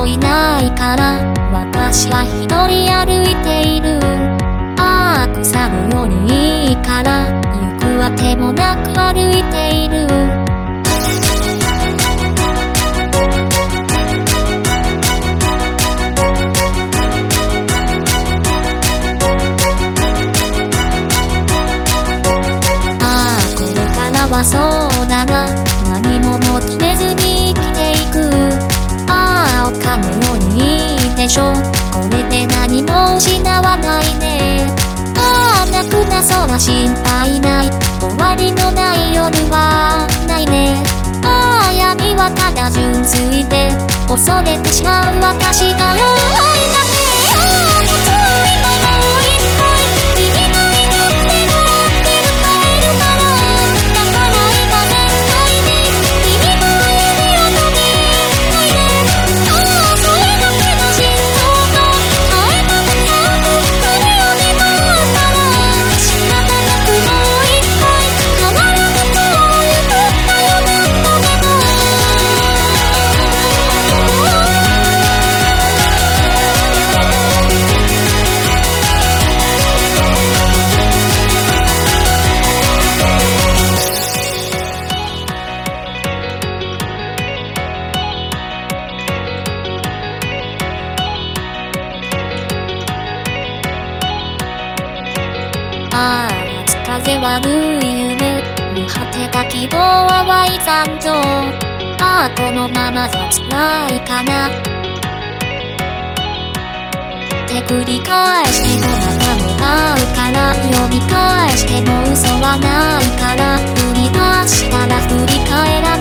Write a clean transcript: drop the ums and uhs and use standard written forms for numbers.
いないから私は一人歩いている。ああ草のようにいいから行くあてもなく歩いている。ああこれからはそうだな、何も求めずに生きていく。ああ丘のようにいいでしょ、これで何も失わないね。ああ泣くな空心配ない、終わりのない夜はないね。ああ闇はただ純粋で恐れてしまう私が弱いだけ。ああもつい今もういっぱい君がいなくても待ってる帰るから、だから今絶対に君の指を止めないで。ああそれだけの心臓が会えなくなる来るようになったら仕方なくもう一回変わらぬと言ったよ何度でも。ああ夏風悪い夢、見果てた希望は淡い残像。ああこのままじゃ辛いかなって繰り返してもまたも会うから、読み返しても嘘はないから、振り出したら振り返ら